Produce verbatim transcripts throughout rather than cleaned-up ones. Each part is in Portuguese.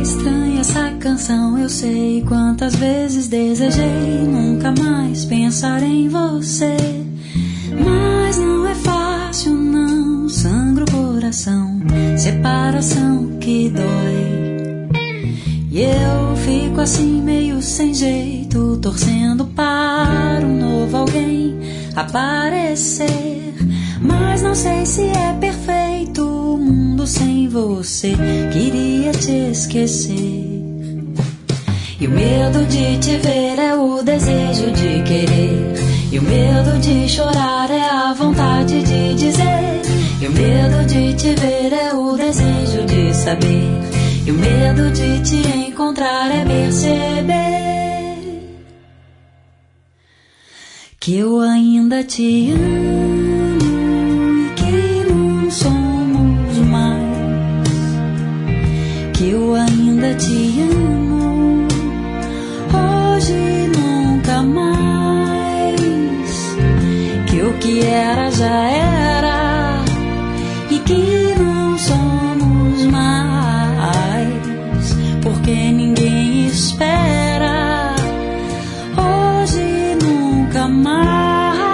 estranha essa canção, eu sei quantas vezes desejei nunca mais pensar em você. Mas não é fácil não, sangra o coração, separação que dói. E eu fico assim meio sem jeito, torcendo para um novo alguém aparecer. Mas não sei se é perfeito o mundo sem você, queria te esquecer. E o medo de te ver é o desejo de querer, e o medo de chorar é a vontade de dizer. E o medo de te ver é o desejo de saber, e o medo de te encontrar é perceber que eu ainda te amo e que não somos mais, que eu ainda te amo hoje e nunca mais, que o que era já era e que não somos mais, porque ninguém espera hoje e nunca mais.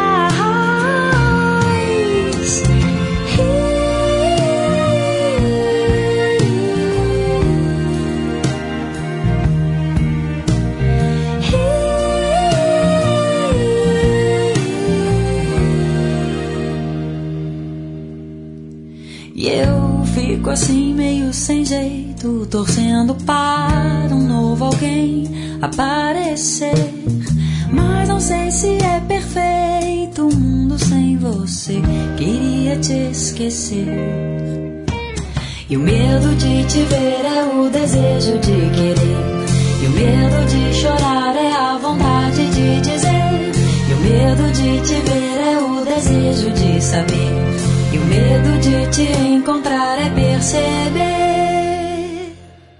E eu fico assim meio sem jeito, torcendo para um novo alguém aparecer. Mas não sei se é perfeito o mundo sem você, queria te esquecer. E o medo de te ver é o desejo de querer, e o medo de chorar é a vontade de dizer. E o medo de te ver é o desejo de saber, e o medo de te encontrar é perceber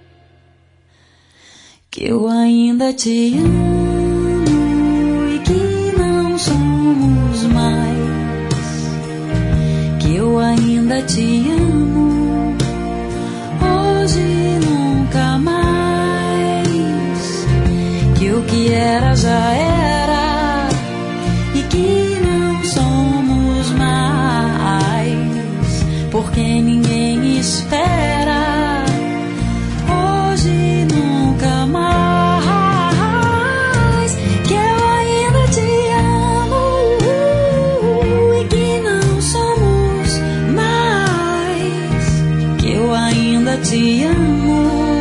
que eu ainda te amo e que não somos mais, que eu ainda te amo hoje e nunca mais, que o que era já era e que não somos mais, porque ninguém espera hoje e nunca mais, que eu ainda te amo e que não somos mais, que eu ainda te amo